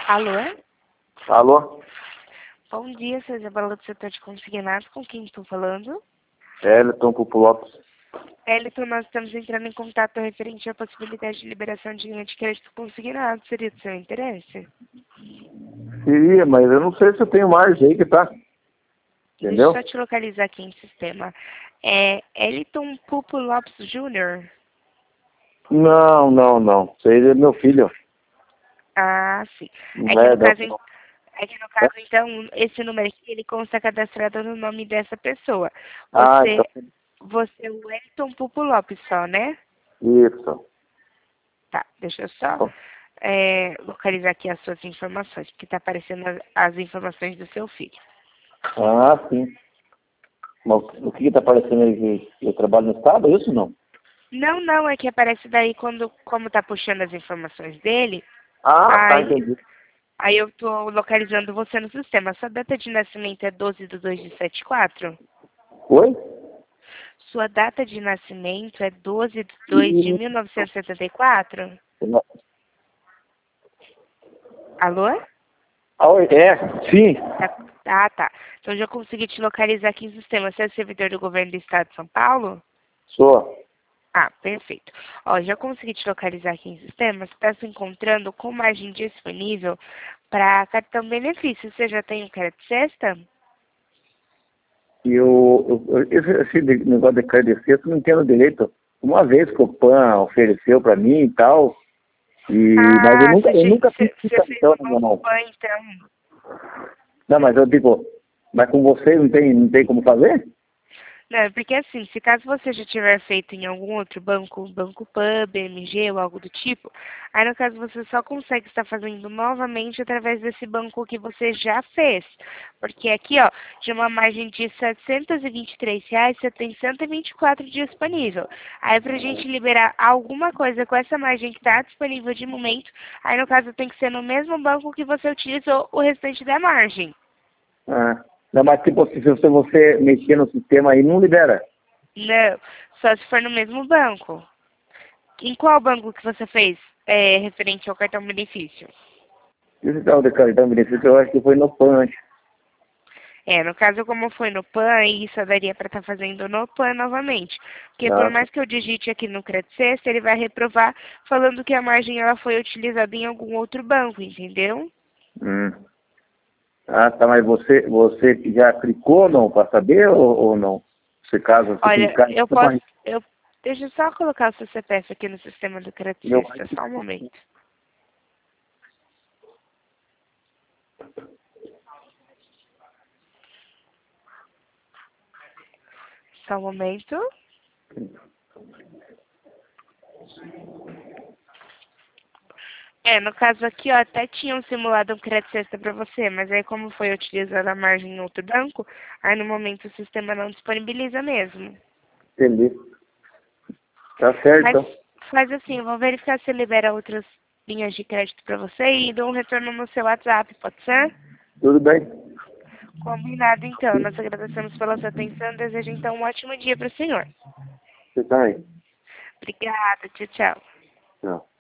Alô? Alô? Bom dia, sou Isabela do setor de consignados. Com quem estou falando? Elton Pupo Lopes. Elton, nós estamos entrando em contato referente à possibilidade de liberação de linha de crédito consignado. Seria do seu interesse? Seria, mas eu não sei se eu tenho margem aí que tá. Deixa Entendeu? eu só te localizar aqui em sistema. É Elton Pupo Lopes Jr.? Não. Isso aí é meu filho. Ah, sim. É Não que é, no não. caso, então, esse número aqui, ele consta cadastrado no nome dessa pessoa. Ah, então. Você é o Elton Pupo Lopes só, né? Isso. Tá, deixa eu só localizar aqui as suas informações, que está aparecendo as informações do seu filho. Ah, sim. Mas o que tá aparecendo aí? Que eu trabalho no estado, é isso ou não? Não, é que aparece daí como tá puxando as informações dele, Ah, tá, aí, entendi. aí eu tô localizando você no sistema. Sua data de nascimento é 12/2 de 74? Oi? Sua data de nascimento é 12/2 de 1974? Não. Alô? Ah, oi, é, sim. Tá. Então já consegui te localizar aqui no sistema. Você é servidor do governo do estado de São Paulo? Sou. Ah, perfeito. Ó, já consegui te localizar aqui em sistema. Você está se encontrando com margem disponível para cartão benefício. Você já tem o crédito sexta? E esse negócio de crédito eu não entendo direito. Uma vez que o PAN ofereceu pra mim e tal, mas Ah, eu nunca fiz esse você fez cartão o na minha novo mão. PAN, então. Não, mas eu digo, mas com você não tem como fazer? Não, porque assim, se caso você já tiver feito em algum outro banco, Banco Pan, BMG ou algo do tipo, aí no caso você só consegue estar fazendo novamente através desse banco que você já fez. Porque aqui, ó, de uma margem de R$ 723, você tem 124 disponível. Aí pra gente liberar alguma coisa com essa margem que está disponível de momento, aí no caso tem que ser no mesmo banco que você utilizou o restante da margem. Ah, não, mas tipo, se você mexer no sistema aí, não libera. Não, só se for no mesmo banco. Em qual banco que você fez referente ao cartão benefício? Esse tal de cartão benefício, eu acho que foi no PAN antes. No caso, como foi no PAN, isso daria para estar fazendo no PAN novamente. Porque por Nossa. mais que eu digite aqui no Credit Sexta, ele vai reprovar falando que a margem ela foi utilizada em algum outro banco, entendeu? Hum. Ah, tá, mas você já clicou não para saber ou não? Se caso você Olha, clicar, deixa eu só colocar o seu CPF aqui no sistema do Credit meu, Sexta, só um momento. Só um momento. No caso aqui, ó, até tinham simulado um crédito sexta para você, mas aí como foi utilizada a margem em outro banco, aí no momento o sistema não disponibiliza mesmo. entendi. Tá certo, Mas então. faz assim, eu vou verificar se libera outras linhas de crédito para você e dou um retorno no seu WhatsApp, pode ser? Tudo bem. Combinado então, nós agradecemos pela sua atenção, desejo então um ótimo dia para o senhor. Você também. Obrigada, tchau. Tchau.